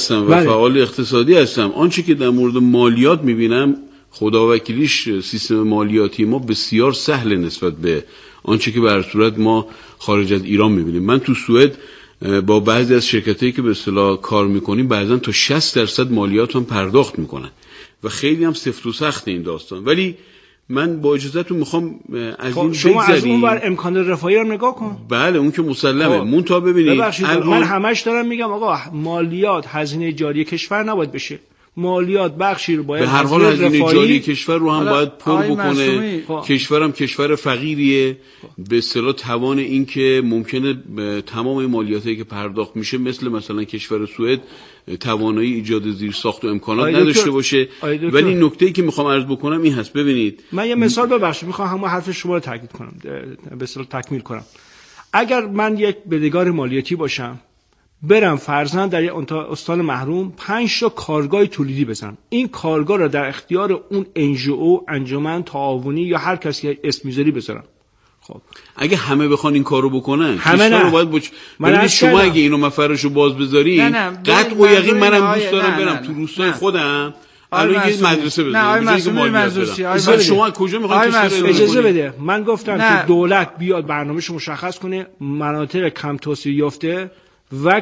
و فعال اقتصادی هستم. آنچه که در مورد مالیات میبینم خداوکیلیش سیستم مالیاتی ما بسیار سهل نسبت به آنچه که به هر صورت ما خارج از ایران میبینیم. من تو سوئد با بعضی از شرکتایی که به اصطلاح کار میکنیم بعضا تا 60% مالیات هم پرداخت میکنن و خیلی هم سفت و سخت این داستان. ولی من با اجازهتون میخوام از این شما از اون بر امکان رفاهی رو نگاه کن. بله اون که مسلمه. مونتا ببینید من همش دارم میگم آقا مالیات هزینه جاری کشور نباید بشه. مالیات بخشی رو باید به هر حال هزینه جاری کشور رو هم باید پر بکنه. کشورم کشور فقیریه، به اصطلاح توان این که ممکنه تمام مالیاتی که پرداخت میشه مثلا کشور سوئد توانایی ایجاد زیرساخت و امکانات نداشته باشه. ولی نکته‌ای که میخوام عرض بکنم این هست. ببینید من یه مثال ببخشید میخوام همون حرف شما رو تاکید کنم، به اصطلاح تکمیل کنم. اگر من یک بدهکار مالیاتی باشم برم فرضاً در یک استان محروم 5 تا کارگاه تولیدی بزنم، این کارگاه را در اختیار اون NGO انجمن تعاونی یا هر کسی اسم میذاری بذارم. خب اگه همه بخوان این کارو بکنن کشور رو باید شما اگه اینو مفرشو باز بذاری قطع و یقین منم دوست دارم برم تو روستای خودم الان یه مدرسه بذارم. شما کجا میخواید اجازه بده؟ من گفتم که دولت بیاد برنامه‌شو مشخص کنه، مناطق کم توسعه یافته و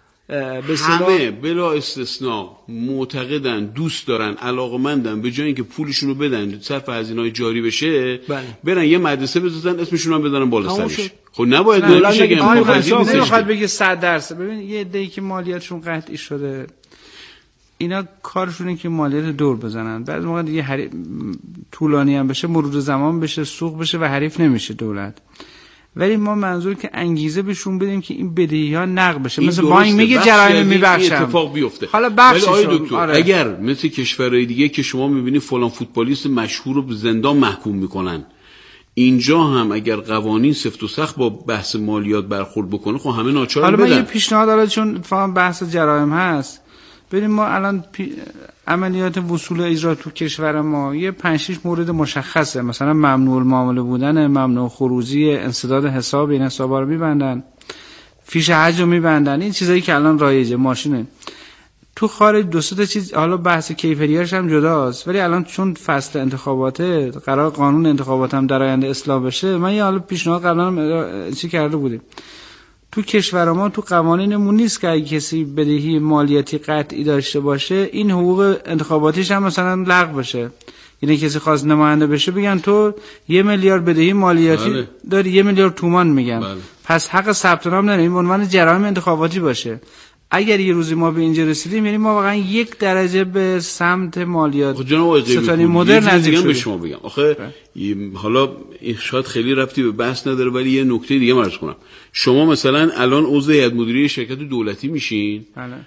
همه بلا استثناء معتقدن، دوست دارن، علاقمندن به جای اینکه پولشون رو بدن صرف هزینه‌های جاری بشه برن یه مدرسه بزنن اسمشون هم بذارن بالا سرش. خب نباید نمیخواد بگه 100%. ببین یه عده‌ای که مالیاتشون قطعی شده اینا کارشونه که مالیات دور بزنن. بعضی موقع دیگه طولانی هم بشه، مرور زمان بشه، سوق بشه و حریف نمیشه دولت. ولی ما منظور که انگیزه بهشون بدیم که این بدهی‌ها نقد بشه. مثلا بانک میگه جرایم میبخشم، اتفاق بیفته. حالا بخشش اگر مثل کشورهای دیگه که شما میبینید فلان فوتبالیست مشهور رو به زندان محکوم میکنن، اینجا هم اگر قوانین سفت و سخت با بحث مالیات برخورد بکنه خب همه ناچار بدن. حالا من یه پیشنهاد دارم چون فهم بحث جرایم هست. ببین ما الان عملیات وصول اجرا تو کشور ما یه 5-6 مورد مشخصه، مثلا ممنوع المعامله بودن، ممنوع خروجی، انسداد حساب، این حسابا رو میبندن، فیش حج رو میبندن، این چیزایی که الان رایجه. ماشینه تو خارج 2-3 تا چیز، حالا بحث کیفریتش هم جداست، ولی الان چون فصل انتخاباته قرار قانون انتخابات هم در آینده اصلاح بشه، من یه حالا پیشنهاد قبلا چی کرده بودیم تو کشور ما تو قوانینمون نیست که اگه کسی بدهی مالیاتی قطعی داشته باشه این حقوق انتخاباتیش هم مثلا لغو بشه. یعنی کسی خواست نماینده بشه بگن تو 1 میلیارد بدهی مالیاتی داری، 1 میلیارد تومان میگن، پس حق ثبت نام نداری، این عنوان جرایم انتخاباتی باشه. اگر یه روزی ما به اینجا رسیدیم یعنی ما واقعا 1 درجه به سمت مالیات ستانی مدرن نزدیک شدیم. به شما بگم آخه حالا این شاید خیلی ربطی به بحث نداره ولی یه نکته دیگه عرض کنم. شما مثلا الان عضو هیئت مدیره شرکت دولتی میشین،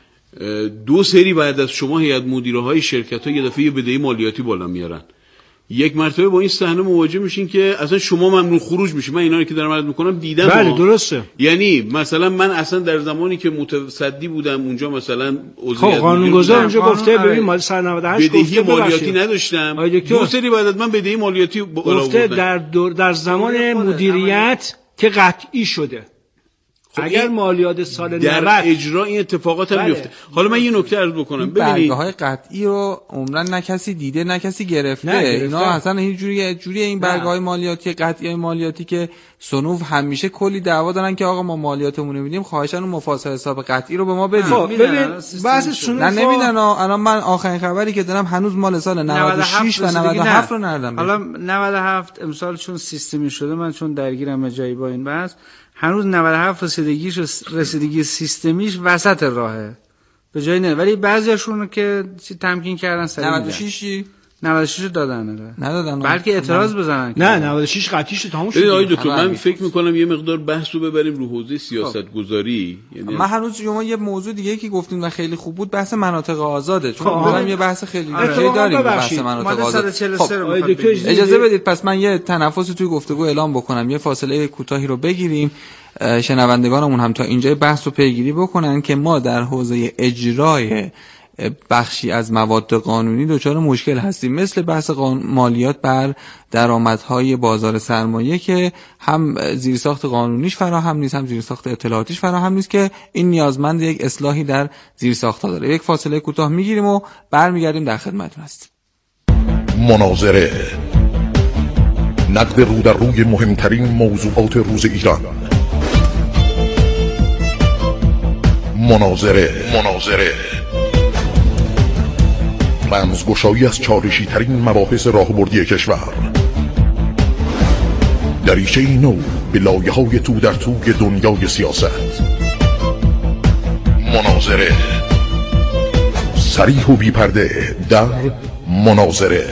2 سری بعد از شما هیئت مدیره های شرکت ها یه دفعه یه بدهی مالیاتی بالا میارن. یک مرتبه با این صحنه مواجه میشین که اصلا شما ممنوع خروج میشین. من اینا رو که دارم عرض میکنم دیدم. بله درسته. یعنی مثلا من اصلا در زمانی که متصدی بودم اونجا مثلا خب قانونگذار اونجا گفته ببین مال 198 بدهی مالیاتی نداشتم، 2 سری بعد از من بدهی مالیاتی گفته در زمان مدیریت که قطعی شده. خب اگر مالیات سال 90 در اجرا این اتفاقات هم میفته. حالا من یه نکته عرض بکنم. ببینید برگه‌های قطعی رو عمرن نه کسی دیده نه کسی گرفته. اینا اصلا هیچ جوری این برگه‌های مالیاتی قطعی مالیاتی که سنوف همیشه کلی دعوا دارن که آقا ما مالیاتمون رو میدیم، خواهشاً اون مفاسد حساب قطعی رو به ما بدید. ببین بحث سنوف نه نمیدن. الان من آخرین خبری که دارم هنوز مال سال 96 و 97 رو ندادم. حالا 97 امسال چون سیستمی شده، من چون درگیرم جایی با این بحث، هنوز 97 رسیدگی سیستمیش وسط راهه به جایی نه، ولی بعضیاشون که تمکین کردن سریع 96 ندادن بلکه اعتراض بزنن. نه 96 قطعیش تموم شد. آقای دکتر من فکر میکنم یه مقدار بحث رو ببریم رو حوزه سیاست گذاری. یعنی من هنوز شما یه موضوع دیگه که گفتین و خیلی خوب بود بحث مناطق آزاده، چون ما یه بحث خیلی دیگه داریم بحث مناطق آزاد. اجازه بدید پس من یه تنفسی توی گفتگو اعلام بکنم، یه فاصله کوتاهی رو بگیریم، شنوندگانمون هم تا اینجای بحث رو پیگیری بکنن که ما در حوزه اجرای بخشی از مواد قانونی دچار مشکل هستیم، مثل بحث مالیات بر درآمدهای بازار سرمایه که هم زیرساخت قانونیش فراهم نیست، هم زیرساخت اطلاعاتیش فراهم نیست، که این نیازمند یک اصلاحی در زیرساخت‌ها داره. یک فاصله کوتاه میگیریم و برمیگردیم در خدمتتون هستیم. مناظره، نقد رو در روی مهمترین موضوعات روز ایران. مناظره رمزگشایی از چالشی ترین مباحث راهبردی کشور. دریچه نو به لایه‌های تو در توی دنیای سیاست. مناظره، صریح و بی پرده در مناظره.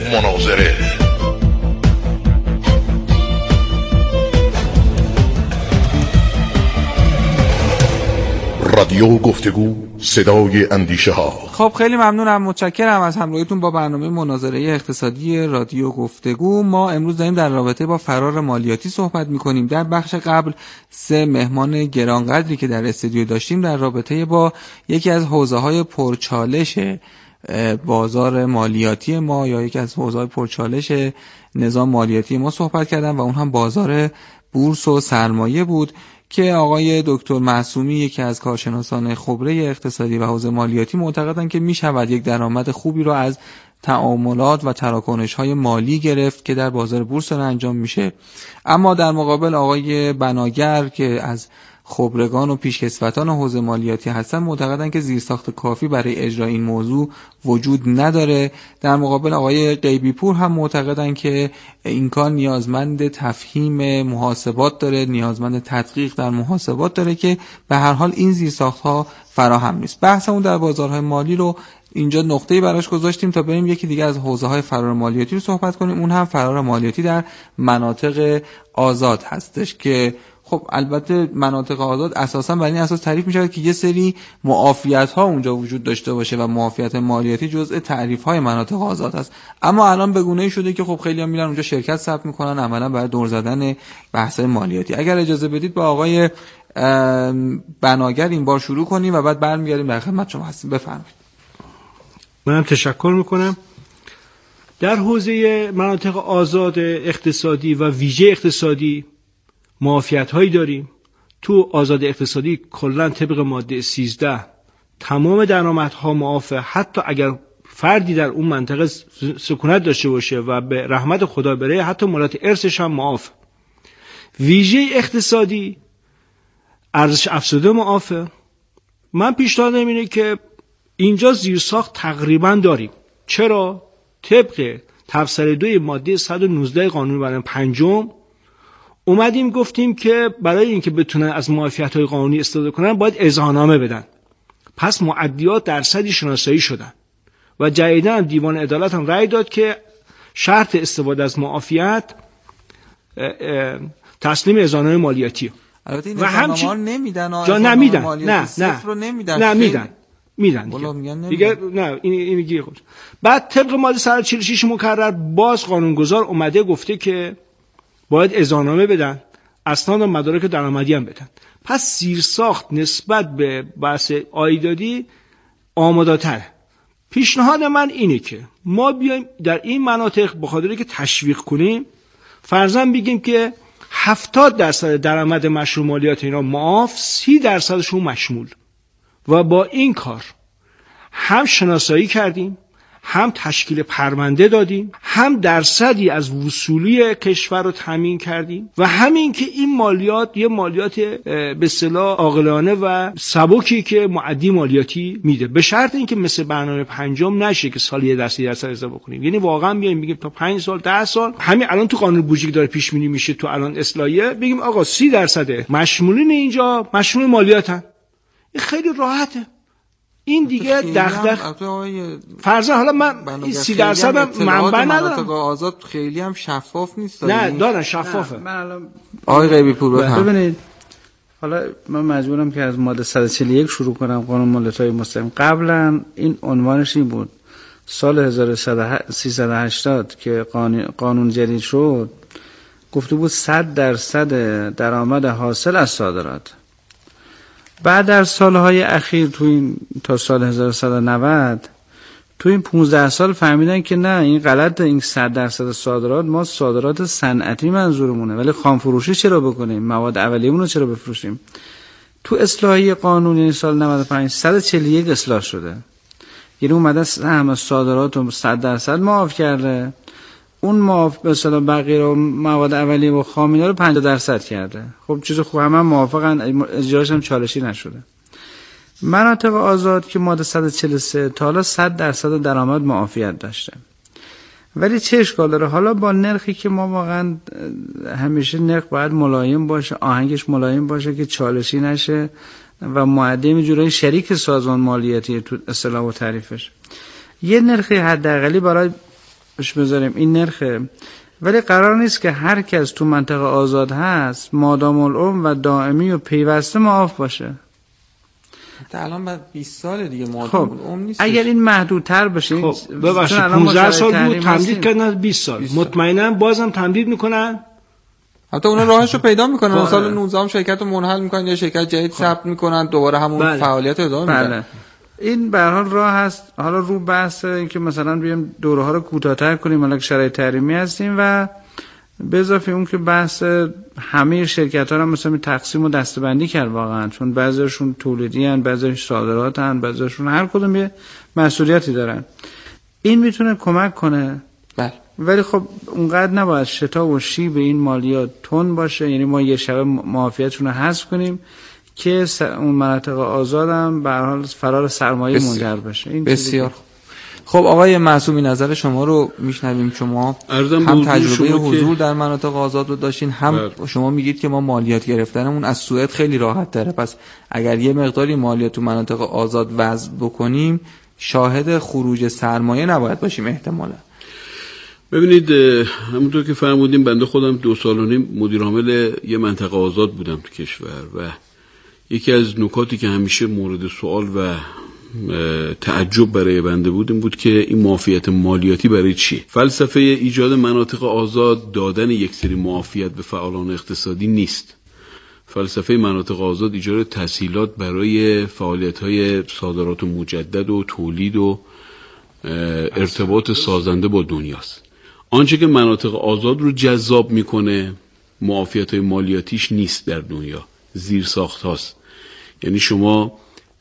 رادیو گفتگو، صدای اندیشه ها. خب خیلی ممنونم، متشکرم از همراهیتون با برنامه مناظره اقتصادی رادیو گفتگو. ما امروز داریم در رابطه با فرار مالیاتی صحبت میکنیم. در بخش قبل 3 مهمان گرانقدری که در استودیو داشتیم در رابطه با یکی از حوزه‌های پرچالش بازار مالیاتی ما یا یکی از حوزه‌های پرچالش نظام مالیاتی ما صحبت کردن و اون هم بازار بورس و سرمایه بود که آقای دکتر معصومی، یکی از کارشناسان خبره اقتصادی و حوزه مالیاتی، معتقدند که میشود یک درآمد خوبی رو از تعاملات و تراکنش‌های مالی گرفت که در بازار بورس انجام میشه. اما در مقابل آقای بناگر که از خبرگان و پیشکسوتان حوزه مالیاتی هستن معتقدند که زیرساخت کافی برای اجرای این موضوع وجود نداره. در مقابل آقای غیبی پور هم معتقدند که این کار نیازمند تفهیم محاسبات داره، نیازمند تدقیق در محاسبات داره که به هر حال این زیرساخت‌ها فراهم نیست. بحثمون در بازارهای مالی رو اینجا نقطه‌ای براش گذاشتیم تا بریم یکی دیگه از حوزه‌های فرار مالیاتی رو صحبت کنیم. اون هم فرار مالیاتی در مناطق آزاد هستش که خب البته مناطق آزاد اساسا بر این اساس تعریف می شود که یه سری معافیت ها اونجا وجود داشته باشه و معافیت مالیاتی جزء تعریف های مناطق آزاد است. اما الان به گونه‌ای شده که خب خیلی ها میرن اونجا شرکت ثبت میکنن عملا برای دور زدن بحث مالیاتی. اگر اجازه بدید با آقای بناگر این بار شروع کنیم و بعد برمیگردیم در خدمت شما هستیم. بفرمایید. منم تشکر میکنم. در حوزه مناطق آزاد اقتصادی و ویژه اقتصادی معافیت هایی داریم. تو آزاد اقتصادی کلا طبق ماده 13 تمام درآمدها معافه، حتی اگر فردی در اون منطقه سکونت داشته باشه و به رحمت خدا بره حتی مالات ارثش هم معاف. ویژه اقتصادی ارزش افزوده معافه. من پیشنهادم اینه که اینجا زیرساخت تقریبا داریم. چرا؟ طبق تفسیر 2 ماده 119 قانون بیان پنجم اومدیم گفتیم که برای اینکه بتونن از معافیت‌های قانونی استفاده کنن باید اذعنامه بدن. پس مؤدیات درصدی شناسایی شدن و جدیداً هم دیوان عدالت هم رأی داد که شرط استفاده از معافیت تسلیم اذعنامه مالیاتی. البته این و اذعنامه نمیدن، جا نمیدن، نه میدن دیگه نه این میگه خود. بعد طبق ماده 146 مکرر باز قانونگذار اومده گفته که باید اذعنامه بدن، اسناد و مدارک درآمدی هم بدن. پس زیرساخت نسبت به بحث عایدادی آماده‌تره. پیشنهاد من اینه که ما بیایم در این مناطق به خاطر که تشویق کنیم فرضاً بگیم که 70% درآمد مشروع مالیات اینا معاف، 30%شون مشمول. و با این کار هم شناسایی کردیم، هم تشکیل پرونده دادیم، هم درصدی از وصولی کشور رو تامین کردیم و همین که این مالیات یه مالیات به اصطلاح عاقلانه و سبکی که معدی مالیاتی میده، به شرط اینکه مثل برنامه پنجم نشه که سالی 10% اضافه کنیم. یعنی واقعا بیایم بگیم تا 5 سال 10 سال همین الان تو قانون بودجه داره پیش بینی میشه، تو الان اصلاحیه بگیم آقا 30% مشمولین اینجا مشمول مالیاتن. این خیلی راحته. این دیگه دغدغه فرضاً حالا من 30% هم منبع ندارم. آزاد خیلی هم شفاف نیست. نه دارن شفافه. من الان آقای غیبی پور ببینید، حالا من مجبورم که از ماده 141 شروع کنم قانون مالیات‌های مستقیم. قبلا این عنوانش این بود، سال 1380 که قانون جدید شد گفته بود 100% درآمد حاصل از صادرات. بعد در سالهای اخیر تو این تا سال 1190 تو این 15 سال فهمیدن که نه این غلطه، این 100% صادرات ما صادرات صنعتی منظورمونه، ولی خام فروشی چرا بکنیم؟ مواد اولیه‌مون رو چرا بفروشیم؟ تو اصلاحیه قانونی سال 95 141 اصلاح شده، یعنی اومده همه صادرات رو 100% معاف کرده، اون معاف به اصطلاح بقیه رو مواد اولیه و خام اینا رو 50% کرده. خب چیز خوب، همه موافقن، اجراش هم چالشی نشده. مناطق آزاد که ماده 143 تا حالا 100% درآمد معافیت داشته، ولی چه اشکال داره؟ حالا با نرخی که ما واقعا همیشه نرخ باید ملایم باشه، آهنگش ملایم باشه که چالشی نشه و معدم جورای شریک سازمان مالیاتی تو اصطلاح و تعریفش، یه نرخی حداقلی برایش بذاریم، این نرخه. ولی قرار نیست که هر کس تو منطقه آزاد هست مادام العمر و دائمی و پیوسته معاف باشه. الان بعد 20 سال دیگه خب اگر این محدودتر بشه، خب ببخشید 15 سال بود تمدید کردن 20 سال، مطمئنا بازم تمدید میکنن، حتی اونا راهشو پیدا میکنن. سال 19 هم شرکت رو منحل میکنن یا شرکت جدید ثبت میکنن، دوباره همون فعالیت رو ادامه میدن. این به هر حال راه هست. حالا رو بحث این که مثلا بیام دوره ها رو کوتاه‌تر کنیم، الان شرایط تحریمی هستیم و به اضافه اون که بحث همه شرکت‌ها رو مثلا تقسیم و دسته‌بندی کرد واقعا، چون بعضیشون تولیدی ان، بعضیش صادرات ان، بعضیشون هر کدوم یه مسئولیتی دارن. این میتونه کمک کنه. بله. ولی خب اونقدر نباید شتا و شیب این مالیات تون باشه، یعنی ما یه شب معافیتشون رو حذف کنیم که اون مناطق آزادم به هر حال فرار سرمایه منجر بشه. این بسیار خب آقای معصومی، نظر شما رو میشنویم. شما هم تجربه حضور در مناطق آزاد رو داشتین، هم شما میگید که ما مالیات گرفتنمون از سوئد خیلی راحت تره، پس اگر یه مقداری مالیات تو مناطق آزاد وضع بکنیم شاهد خروج سرمایه نباید باشیم احتمالا. ببینید همونطور که فرمودیم، بنده خودم 2 سال و نیم مدیر عامل یه منطقه آزاد بودم تو کشور و یکی از نکاتی که همیشه مورد سوال و تعجب برای بنده بود این بود که این معافیت مالیاتی برای چی؟ فلسفه ایجاد مناطق آزاد دادن یک سری معافیت به فعالان اقتصادی نیست. فلسفه مناطق آزاد ایجاد تسهیلات برای فعالیت‌های صادرات مجدد و تولید و ارتباط سازنده با دنیاست. آنچه که مناطق آزاد رو جذاب میکنه معافیت‌های مالیاتیش نیست در دنیا، زیرساخت هاست. یعنی شما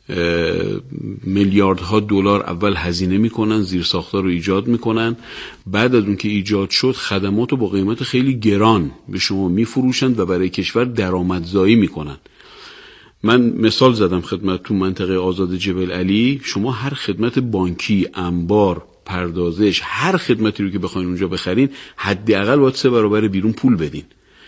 میلیاردها دلار اول هزینه میکنن، زیرساخت‌ها رو ایجاد میکنن، بعد از اون که ایجاد شد خدمات رو با قیمت خیلی گران به شما میفروشند و برای کشور درآمدزایی میکنن. من مثال زدم خدمت، تو منطقه آزاد جبل علی شما هر خدمت بانکی، انبار، پردازش، هر خدمتی رو که بخواین اونجا بخرین حداقل باید 3 برابر بیرون پول بدین.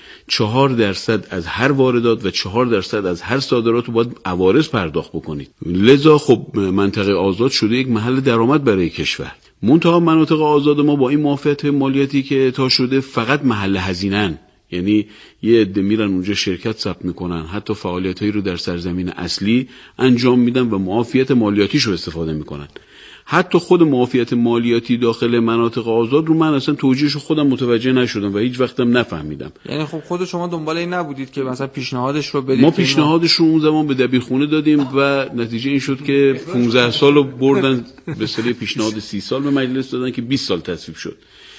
4% از هر واردات و 4% از هر صادرات رو باید عوارض پرداخت بکنید. لذا خب منطقه آزاد شده یک محل درآمد برای کشور. منتها مناطق آزاد ما با این معافیت مالیاتی که تا شده فقط محل هزینه‌ان، یعنی یه عده میرن اونجا شرکت ثبت میکنن، حتی فعالیتایی رو در سرزمین اصلی انجام میدن و معافیت مالیاتیش رو استفاده میکنن. حتی خود معافیت مالیاتی داخل مناطق آزاد رو من اصلا توجیهش خودم متوجه نشدم و هیچ وقتم نفهمیدم. یعنی خب خود شما دنبال این نبودید که مثلا پیشنهادش رو بدید؟ ما پیشنهادش رو اون زمان به دبیرخونه دادیم و نتیجه این شد که 15 سال رو بردن به صلیح پیشنهاد 30 سال به مجلس دادن که 20 سال تصویب شد.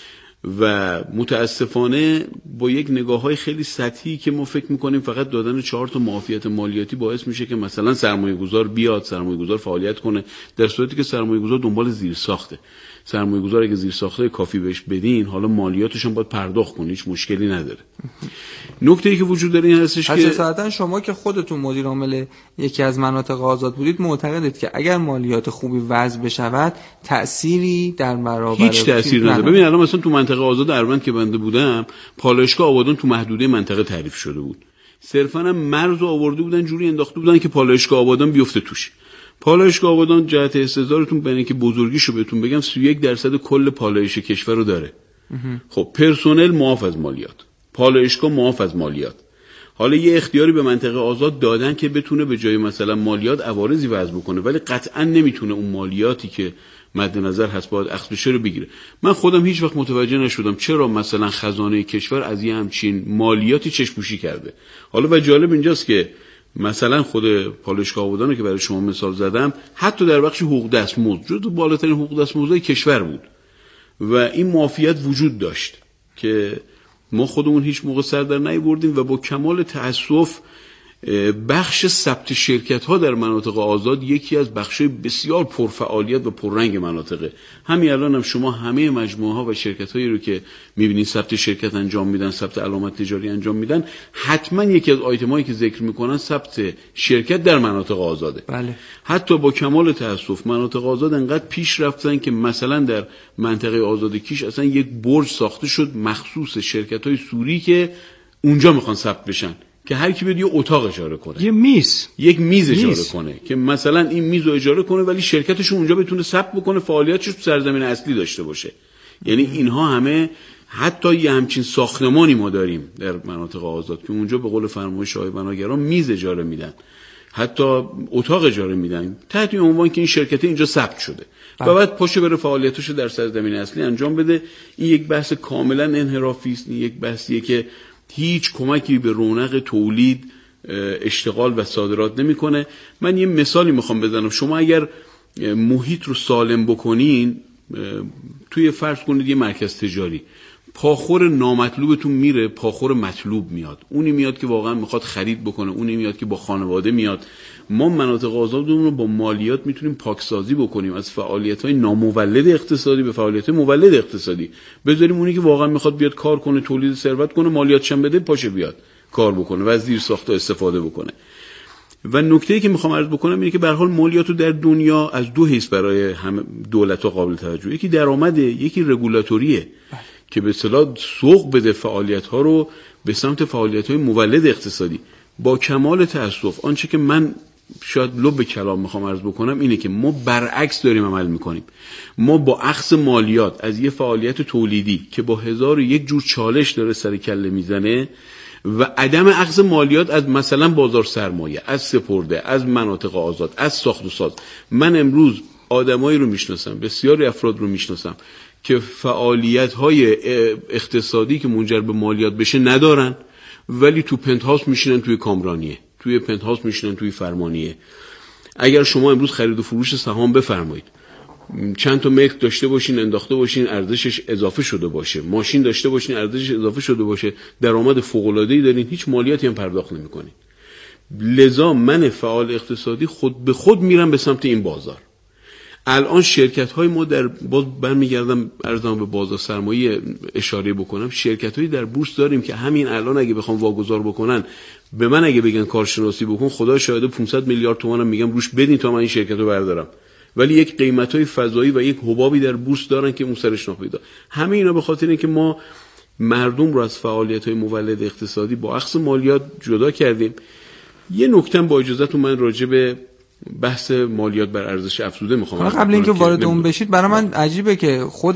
و متاسفانه با یک نگاه‌های خیلی سطحی که ما فکر می‌کنیم فقط دادن 4 تا معافیت مالیاتی باعث میشه که مثلا سرمایه‌گذار بیاد، سرمایه‌گذار فعالیت کنه، در صورتی که سرمایه‌گذار دنبال زیرساخته. سرمایه‌گذار اگه زیرساخته کافی بهش بدین، حالا مالیاتش هم باید پرداخت کنه، هیچ مشکلی نداره. نکته‌ای که وجود داره این هستش که اساساً شما که خودتون مدیر عامل یکی از مناطق آزاد بودید معتقدید که اگر مالیات خوبی وضع بشود تأثیری در برابر هیچ تأثیر نداره. ببین الان مثلا تو منطقه آزاد اروند که بنده بودم، پالایشگاه آبادان تو محدوده منطقه تعریف شده بود. صرفاً هم مرز رو آورده بودن جوری انداخته بودن که پالایشگاه آبادان بیفته توش. پالایشگاه آبادان جهت استحضارتون برای اینکه بزرگیشو بهتون بگم 31% کل پالایش کشور رو داره. خب پرسنل معاف از مالیات، پالایشگاه معاف از مالیات. حالا یه اختیاری به منطقه آزاد دادن که بتونه به جای مثلا مالیات عوارضی وضع بکنه، ولی قطعا نمیتونه اون مالیاتی که مد نظر هست باید اخذ بشه رو بگیره. من خودم هیچ وقت متوجه نشدم چرا مثلا خزانه کشور از یه همچین مالیاتی چشم‌پوشی کرده. حالا و جالب اینجاست که مثلا خود پالایشگاه آبادان که برای شما مثال زدم، حتی در بخش حقوق دستمزد جزو بالاترین حقوق دستمزدهای کشور بود و این معافیت وجود داشت که ما خودمون هیچ موقع سر در نیاوردیم و با کمال تأسف بخش ثبت شرکت ها در مناطق آزاد یکی از بخش‌های بسیار پرفعالیت و پررنگ مناطقه. همین الان هم شما همه مجموعه ها و شرکت هایی رو که می‌بینید ثبت شرکت انجام میدن، ثبت علامت تجاری انجام میدن، حتما یکی از آیتم هایی که ذکر میکنن ثبت شرکت در مناطق آزاده. بله. حتی با کمال تأسف مناطق آزاد انقدر پیش رفتن که مثلا در منطقه آزاد کیش اصلا یک برج ساخته شد مخصوص شرکت های سوری که اونجا میخوان ثبت بشن، که هر کی بیاد یه اتاق اجاره کنه، یک میز اجاره کنه که مثلا این میز رو اجاره کنه ولی شرکتش اونجا بتونه ثبت بکنه، فعالیتش تو سرزمین اصلی داشته باشه. یعنی اینها همه، حتی یه همچین ساختمانی ما داریم در مناطق آزاد که اونجا به قول فرمایش آقای بناگران میز اجاره میدن، حتی اتاق اجاره میدن تحت عنوان که این شرکت اینجا ثبت شده و بعد پاشه بره فعالیتش رو در سرزمین اصلی انجام بده. این یک بحث کاملا انحرافی است، این یک بحثیه که هیچ کمکی به رونق تولید، اشتغال و صادرات نمیکنه. من یه مثالی میخوام بزنم. شما اگر محیط رو سالم بکنین، توی فرض کنید یه مرکز تجاری، پاخور نامطلوبتون میره، پاخور مطلوب میاد. اونی میاد که واقعا میخواد خرید بکنه، اونی میاد که با خانواده میاد. ما مناطق آزادمون رو با مالیات میتونیم پاکسازی بکنیم، از فعالیت‌های نامولد اقتصادی به فعالیت‌های مولد اقتصادی بذاریم. اونی که واقعا میخواد بیاد کار کنه، تولید ثروت کنه، مالیاتش هم بده، پاشه بیاد کار بکنه و از زیرساخت‌ها استفاده بکنه. و نکته‌ای که میخوام عرض بکنم اینه که به هر حال مالیات رو در دنیا از دو حیث برای همه دولت‌ها قابل توجه، یکی درآمده، یکی رگولاتوریه که به اصطلاح سوق بده فعالیت‌ها رو به سمت فعالیت‌های مولد اقتصادی. با کمال تأسف آنچه که من شاید لب کلام میخوام عرض بکنم اینه که ما برعکس داریم عمل میکنیم. ما با اخذ مالیات از یه فعالیت تولیدی که با 1001 جور چالش داره سر کله میزنه و عدم اخذ مالیات از مثلا بازار سرمایه، از سپرده، از مناطق آزاد، از ساخت و ساز. من امروز آدمایی رو میشناسم، بسیاری افراد رو میشناسم که فعالیت‌های اقتصادی که منجر به مالیات بشه ندارن، ولی تو پنتهاوس میشینن، توی کامرانیه، توی پنتهاوس میشینن، توی فرمانیه. اگر شما امروز خرید و فروش سهام بفرمایید، چند تا ملک داشته باشین، انداخته باشین، ارزشش اضافه شده باشه، ماشین داشته باشین، ارزشش اضافه شده باشه، درآمد فوق‌العاده‌ای دارین، هیچ مالیاتی هم پرداخت نمی‌کنین. لذا من فعال اقتصادی خود به خود میرم به سمت این بازار. الان شرکت‌های ما در باز برمیگردم ارزم به بازار سرمایه اشاره بکنم، شرکت‌هایی در بورس داریم که همین الان اگه بخوام واگذار بکنن، به من اگه بگن کارشناسی بکن، خدا شاهده 500 میلیارد تومانم میگم روش بدین تا من این شرکت رو بردارم، ولی یک قیمت‌های فضایی و یک حبابی در بورس دارن که اون سرش ناپیدا. همه اینا به خاطر اینکه ما مردم رو از فعالیت‌های مولد اقتصادی با اخذ مالیات جدا کردیم. یه نکته با اجازهتون من راجع به بحث مالیات بر ارزش افزوده میخوام. قبل اینکه وارد اون بشید، برای من عجیبه که خود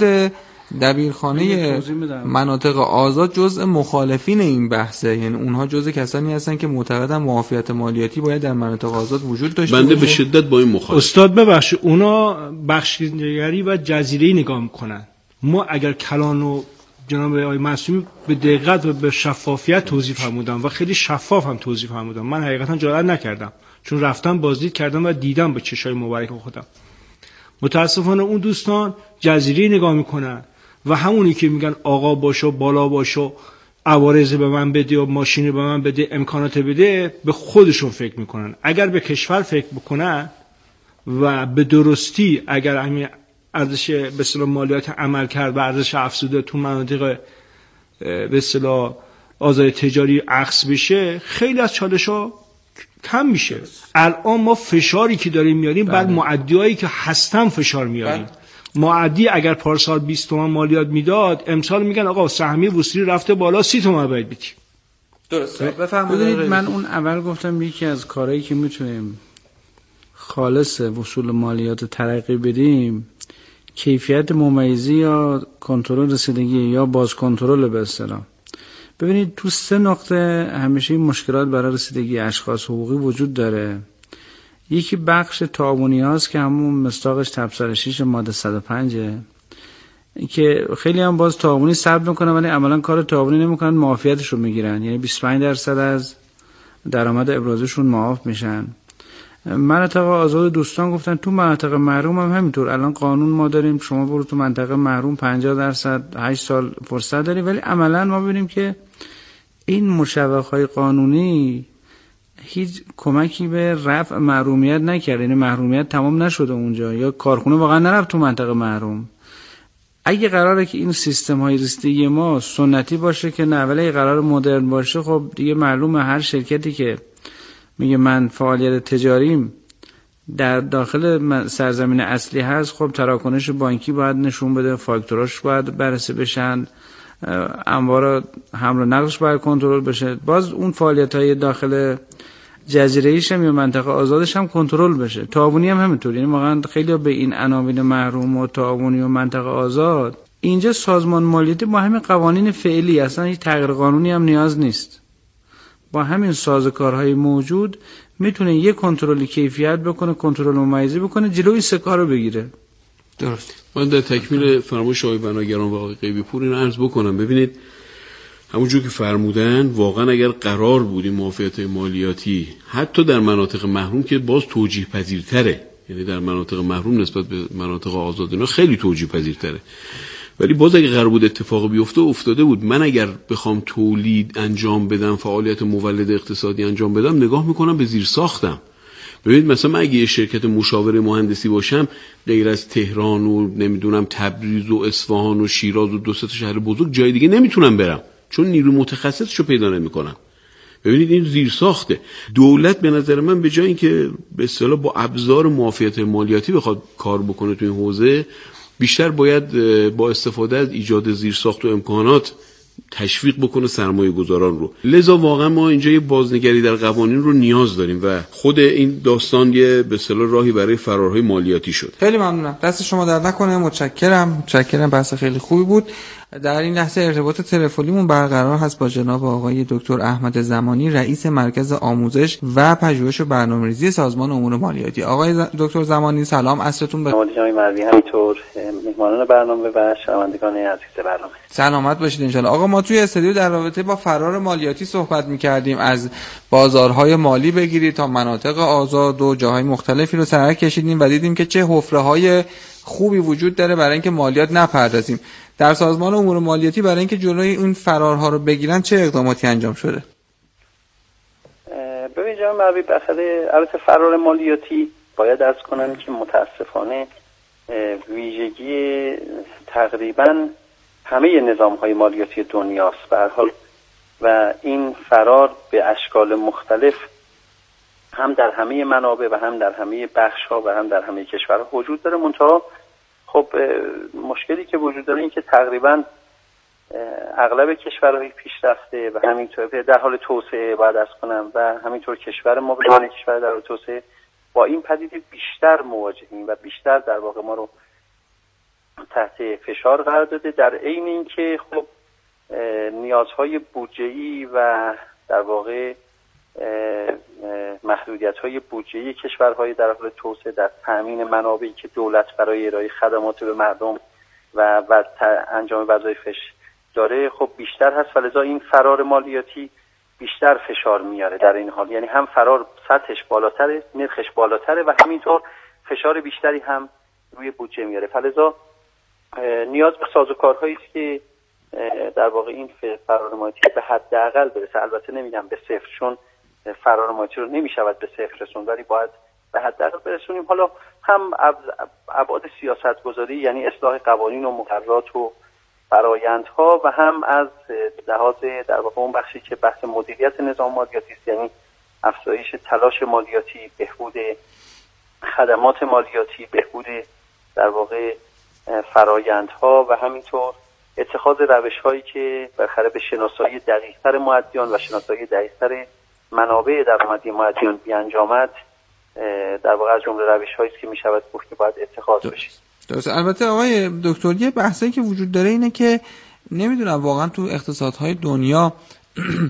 دبیرخانه مناطق آزاد جزء مخالفین این بحثه، یعنی اونها جزء کسانی هستن که معتقدن معافیت مالیاتی باید در مناطق آزاد وجود داشته باشه. بنده به شدت با این مخالفم. استاد ببخشید، اونا بخشیگری و جزیره‌ای نگاه میکنن. ما اگر کلان و جناب آقای معصومی به دقت و به شفافیت توضیح فرمودن و خیلی شفاف هم توضیح فرمودن، من حقیقتا جرئت نکردم، چون رفتم بازدید کردم و دیدم با چشای مبارک خودم. متاسفانه اون دوستان جزیره نگاه میکنن و همونی که میگن آقا باشو، بالا باشو، عوارض به من بده و ماشین به من بده، امکانات بده، به خودشون فکر میکنن. اگر به کشور فکر بکنن و به درستی اگر همین ارزش به اصطلاح مالیات عمل کرد و ارزش افزوده تو مناطق به اصطلاح آزاد تجاری اخذ بشه، خیلی از چالش‌ها کم میشه. الان ما فشاری که داریم میاریم بر معدیایی که هستن فشار میاریم. معدی اگر پارسال 20 تومن مالیات میداد، امسال میگن آقا سهمیه وصولی رفته بالا 30 تومن باید بدی. درسته. بفرمایید. من اون اول گفتم یکی از کارهایی که میتونیم خالص وصول مالیات ترقی بدیم، کیفیت ممیزی یا کنترل رسیدگی یا باز کنترل به اصطلاح. ببینید تو 3 نقطه همیشه این مشکلات برای رسیدگی اشخاص حقوقی وجود داره. یکی بخش تعاونی هاست که همون مصداقش تبصره 6 ماده 105 که خیلی هم باز تعاونی ثبت میکنن ولی عملا کار تعاونی نمیکنن، معافیتش رو میگیرن. یعنی 25% از درآمد ابرازشون معاف میشن. مناطق آزاد دوستان گفتن تو مناطق محروم هم همینطور. الان قانون ما داریم شما برو تو منطقه محروم 50% 8 سال فرصت داری، ولی عملا ما ببینیم که این مشوق‌های قانونی هیچ کمکی به رفع محرومیت نکرد. یعنی محرومیت تمام نشده اونجا، یا کارخونه واقعا نرفت تو منطقه محروم. اگه قراره که این سیستم های ریستگی ما سنتی باشه که نه، ولی قرار مدرن باشه، خب دیگه معلومه هر شرکتی که میگه من فعالیت تجاریم در داخل سرزمین اصلی هست، خب تراکنش بانکی باید نشون بده، فاکتوراش باید بررسی بشن، انبار حمل و نقلش باید کنترل بشه، باز اون فعالیت های داخل جزیره ایش هم یا منطقه آزادش هم کنترل بشه. تعاونی هم همینطور. یعنی واقعا خیلی به این عناوین محروم و تعاونی و منطقه آزاد، اینجا سازمان مالیاتی با همین قوانین فعلی اصلا هیچ تغییر قانونی هم نیاز نیست. با همین سازوکارهای موجود میتونه یه کنترل کیفیت بکنه، کنترل ممیزی بکنه، جلوی سه کار رو بگیره. درست. من در تکمیل فرمایش آقای بناگران و آقای غیبی پور این عرض بکنم. ببینید همونجور که فرمودن، واقعا اگر قرار بود این معافیت مالیاتی حتی در مناطق محروم که باز توجیه پذیرتره، یعنی در مناطق محروم نسبت به مناطق آزاد اینا خیلی توجیه پذیرتره، ولی باز اگه قرار بود اتفاق بیفته افتاده بود. من اگر بخوام تولید انجام بدم، فعالیت مولد اقتصادی انجام بدم، نگاه میکنم به زیر ساختم. ببینید مثلا من اگه یه شرکت مشاور مهندسی باشم، غیر از تهران و نمیدونم تبریز و اصفهان و شیراز و 2-3 شهر بزرگ جای دیگه نمیتونم برم، چون نیرو متخصصشو پیدا نمیکنم. ببینید این زیر ساخته. دولت به نظر من به جای اینکه به اصطلاح با ابزار معافیت مالیاتی بخواد کار بکنه تو این حوزه، بیشتر باید با استفاده از ایجاد زیرساخت و امکانات تشویق بکنه سرمایه گذاران رو. لذا واقعا ما اینجا یه بازنگری در قوانین رو نیاز داریم و خود این داستان یه به اصطلاح راهی برای فرارهای مالیاتی شد. خیلی ممنونم، دست شما درد نکنه. متشکرم، بحث خیلی خوبی بود. در این لحظه ارتباط تلفنیمون برقرار هست با جناب آقای دکتر احمد زمانی، رئیس مرکز آموزش و پژوهش و برنامه‌ریزی سازمان امور مالیاتی. آقای دکتر زمانی سلام، عصرتون بخیر. جناب مروی، همینطور مهمانان برنامه و شنوندگان عزیز برنامه، سلامت باشید انشالله. آقا ما توی استودیو در رابطه با فرار مالیاتی صحبت می‌کردیم، از بازارهای مالی بگیرید تا مناطق آزاد و جاهای مختلفی رو سر کشیدیم و دیدیم که چه حفره‌های خوبی وجود داره برای اینکه مالیات نپردازیم. در سازمان امور مالیاتی برای اینکه جلوی این فرارها رو بگیرن چه اقداماتی انجام شده؟ ببینید جناب مروی، البته فرار مالیاتی باید عرض کنم که متاسفانه ویژگی تقریبا همه نظام‌های مالیاتی دنیاست به هر حال، و این فرار به اشکال مختلف هم در همه منابع و هم در همه بخش‌ها و هم در همه کشورها وجود داره. منتها خب مشکلی که وجود داره این که تقریبا اغلب کشورهای پیشرفته و همینطور در حال توسعه باید از کنم و همینطور کشور ما به عنوان کشور در حال توسعه با این پدیده بیشتر مواجهیم و بیشتر در واقع ما رو تحت فشار قرار داده، در عین اینکه خب نیازهای بودجه‌ای و در واقع محدودیت‌های بودجه‌ای کشورهای در حال توسعه در تأمین منابعی که دولت برای ارائه خدمات به مردم و انجام وظایفش داره خب بیشتر هست، و لذا این فرار مالیاتی بیشتر فشار میاره در این حال. یعنی هم فرار سطحش بالاتره، نرخش بالاتره و همینطور فشار بیشتری هم روی بودجه میاره. فلذا نیاز به سازوکارهایی است که در واقع این فرار مالیاتی به حداقل برسه. البته نمیگم به صفر، چون فرار مالیاتی رو نمیشود به صفر رسوند، ولی باید به حداقل برسونیم. حالا هم ابعاد سیاست‌گذاری، یعنی اصلاح قوانین و مقررات و فرآیندها، و هم از لحاظ در واقع اون بخشی که بحث مدیریت نظام مالیاتی است، یعنی افزایش تلاش مالیاتی، بهبود خدمات مالیاتی، بهبود در واقع فرآیندها و همینطور اتخاذ روش‌هایی که برخلاف به شناسایی دقیق‌تر مؤدیان و شناسایی دقیق‌تر منابع درآمدی مؤدیان بیانجامد، در واقع از جمله روش‌هایی است که می‌شود گفت که باید اتخاذ بشه. درست. البته آقای دکتر یه بحثی که وجود داره اینه که نمیدونم واقعا تو اقتصادهای دنیا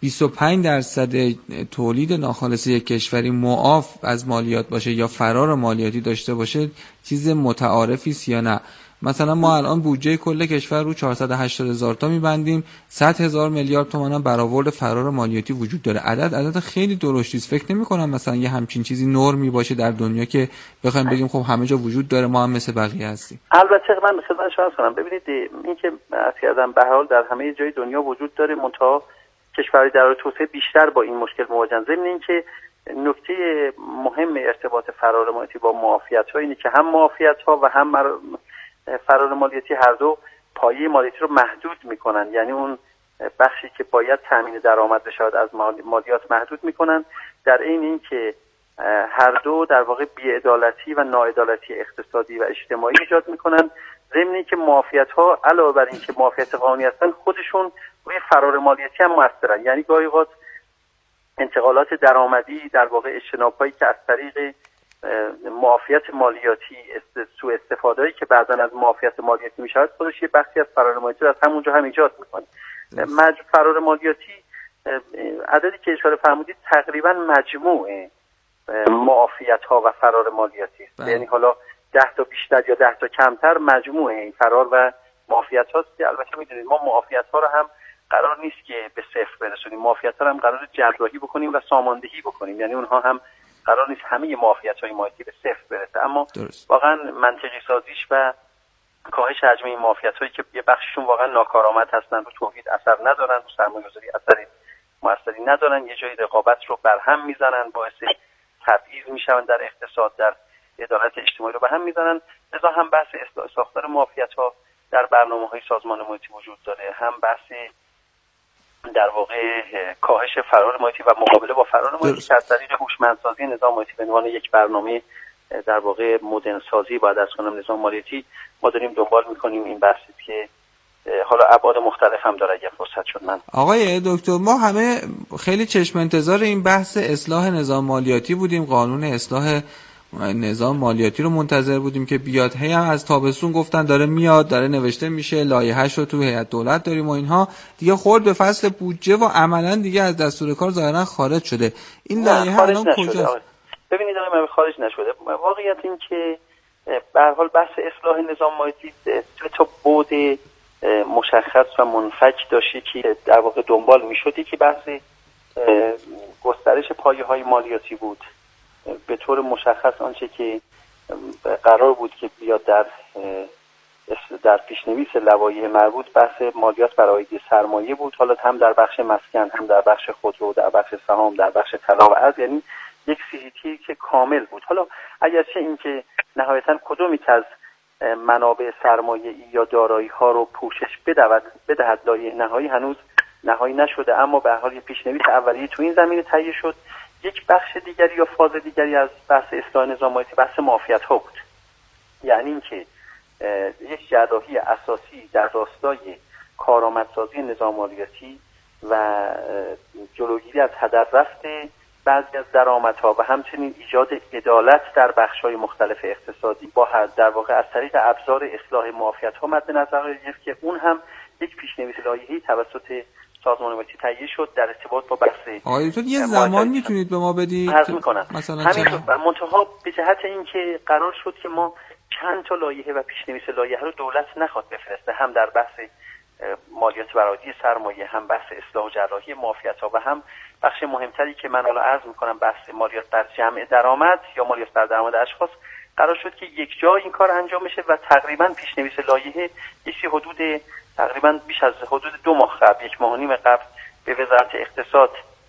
25% تولید ناخالص یک کشوری معاف از مالیات باشه یا فرار مالیاتی داشته باشه چیز متعارفی است یا نه؟ مثلا ما الان بودجه کل کشور رو 480,000 تا میبندیم، 100,000 میلیارد تومان هم برآورد فرار مالیاتی وجود داره. عدد خیلی درشتی است. فکر نمی‌کنم مثلا یه همچین چیزی نرمی باشه در دنیا که بخوایم بگیم خب همه جا وجود داره، ما هم مثل بقیه هستیم. البته من خدمت شما عرض کنم، ببینید این که عرض کردم به هر حال در همه جای دنیا وجود داره، منتها کشورهای در حال توسعه بیشتر با این مشکل مواجهن. ضمن اینکه نکته مهم ارتباط فرار مالیاتی با معافیت‌ها اینه که هم معافیت‌ها و هم فرار مالیاتی هر دو پایه مالیاتی رو محدود میکنن، یعنی اون بخشی که باید تامین درآمد بشه از مالیات محدود میکنن، در عین اینکه هر دو در واقع بی‌عدالتی و ناعدالتی اقتصادی و اجتماعی ایجاد میکنن. ضمن اینکه معافیت‌ها علاوه بر اینکه معافیت قانونی هستن، خودشون روی فرار مالیاتی هم مؤثرن، یعنی گاهی اوقات انتقالات درآمدی در واقع اجتناب‌هایی که از طریق معافیت مالیاتی سوء استفاده‌ای که بعضا از معافیت مالیاتی میشه خودش یه بخشی از فرار مالیاتی از همونجا هم ایجاد میکنه. فرار مالیاتی عددی که اشاره فرمودید تقریبا مجموع معافیت‌ها و فرار مالیاتی است، یعنی حالا 10 تا بیشتر یا 10 تا کمتر مجموع این فرار و معافیت هاست که البته میدونید ما معافیت ها رو هم قرار نیست که به صفر برسونیم، معافیت ها رو هم قرار جراحی بکنیم و ساماندهی بکنیم، یعنی اونها هم قرار نیست همه معافیت‌های مالیاتی به صفر برسه، اما واقعا منطقی سازیش و کاهش حجم این معافیت‌هایی که یه بخششون واقعا ناکارآمد هستن، رو تولید اثر ندارن، رو سرمایه‌گذاری اثر موثری ندارن، یه جای رقابت رو برهم میزنن، باعث تبعیض میشن در اقتصاد، در عدالت اجتماعی رو به هم میزنن. لذا هم بحث اصلاح ساختار معافیت‌ها در برنامه‌های سازمان مالیاتی وجود داره، هم بحث در واقع کاهش فرار مالیاتی و مقابله با فرار مالیاتی که از طریق هوشمندسازی نظام مالیاتی به عنوان یک برنامه در واقع مدرن سازی باید از کنم نظام مالیاتی ما داریم دنبال می‌کنیم. این بحثی که حالا ابعاد مختلف هم داره، اگه فرصت شد. من آقای دکتر ما همه خیلی چشم انتظار این بحث اصلاح نظام مالیاتی بودیم، قانون اصلاح نظام مالیاتی رو منتظر بودیم که بیاد. هی هم از تابستون گفتن داره میاد، داره نوشته میشه، لایحه‌اش رو تو هیئت دولت داریم و اینها، دیگه خورد به فصل بودجه و عملاً دیگه از دستور کار ظاهراً خارج شده. این لایحه الان کجاست؟ ببینید آقای خارج نشده. واقعیت این که به هر حال بحث اصلاح نظام مالیاتی دو تا بعد مشخص و منفک داشتی که در واقع دنبال می‌شد. که بحث گسترش پایه‌های مالیاتی بود، به طور مشخص آنچه که قرار بود که بیاد در پیشنویس لوایح مربوط بحث مالیات بر عاید سرمایه بود، حالا هم در بخش مسکن، هم در بخش خودرو، در بخش سهام، در بخش طلا و ارز، یعنی یک سیتی که کامل بود. حالا اگرچه این که نهایتاً کدومی که از منابع سرمایه‌ای یا دارایی‌ها رو پوشش بدهد لایحه نهایی هنوز نهایی نشده، اما به هر حال پیشنویس اولیه تو این زمینه تهیه شد. یک بخش دیگری یا فاز دیگری از بحث اصلاح نظام مالیاتی بحث معافیت‌ها بود، یعنی اینکه یک جراحی اساسی در راستای کارآمدسازی نظام مالیاتی و جلوگیری از هدر رفت بعضی از درآمدها و همچنین ایجاد عدالت در بخش‌های مختلف اقتصادی با در واقع از طریق ابزار اصلاح معافیت‌ها مد نظر گرفت که اون هم یک پیشنویس لایحه‌ای توسط سازمان مالیاتی تهیه شد در ارتباط با بحث. آقای دکتر یه زمان میتونید به ما بدید؟ عرض می‌کنم مثلا همینطور منتها به جهت اینکه قرار شد که ما چند تا لایحه و پیشنویس لایحه رو دولت نخواد بفرسته، هم در بحث مالیات بر عاید سرمایه، هم بحث اصلاح و جراحی معافیت‌ها و هم بخش مهمتری که من حالا عرض می‌کنم بحث مالیات بر جمع درآمد یا مالیات بر درآمد اشخاص، قرار شد که یک جا این کار انجام بشه و تقریبا پیشنویس لایحه یکی حدود تقریبا بیش از حدود 2 ماه قبل، 1.5 ماه قبل به وزارت اقتصاد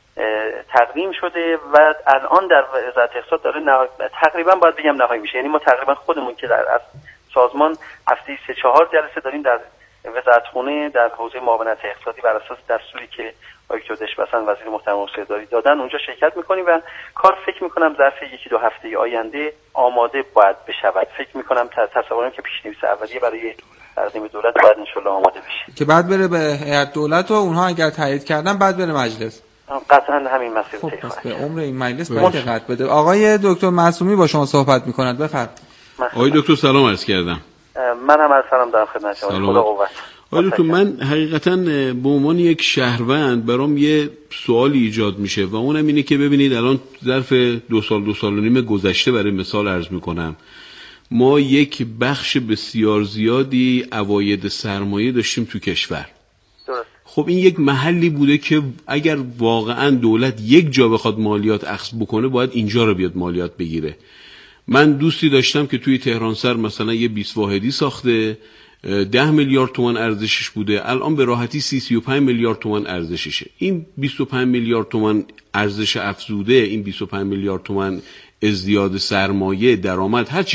تقدیم شده و الان در وزارت اقتصاد داره تقریبا باید بگم نهایی میشه. یعنی ما تقریبا خودمون که از سازمان هفته 3-4 جلسه داریم در وزارتخونه در حوزه معاونت اقتصادی بر اساس دستوری که دکتر دشبسن وزیر محترم حوزه‌داری دادن اونجا شرکت میکنیم و کار فکر میکنم ظرف 1-2 هفته آینده آماده باید بشود. فکر میکنم تصورم که پیشنویس اولیه برای تقدیم دولت باید ان شاءالله آماده بشه که بعد بره به هیئت دولت و اونها اگر تایید کردن بعد بره مجلس. قطعا همین مسیر طی خواهد. به عمر این مجلس باید دقت بده. آقای دکتر معصومی با شما صحبت می‌کند. بفرمایید. آقای دکتر سلام عرض کردم. من هم عرض سلام دارم خدمت شما. خدا قوت. تو من حقیقتا به عنوان یک شهروند برام یه سوالی ایجاد میشه و اونم اینه که ببینید الان ظرف 2 سال و نیم گذشته برای مثال عرض میکنم ما یک بخش بسیار زیادی عواید سرمایه داشتیم تو کشور. خب این یک محلی بوده که اگر واقعا دولت یک جا بخواد مالیات اخذ بکنه باید اینجا رو بیاد مالیات بگیره. من دوستی داشتم که توی تهران سر مثلا یه 20 واحدی ساخته، 10 میلیارد تومان ارزشش بوده، الان به راحتی 35 میلیارد تومان ارزششه. این 25 میلیارد تومان ارزش افزوده، این 25 میلیارد تومان ازدیاد سرمایه، درآمد، هر چی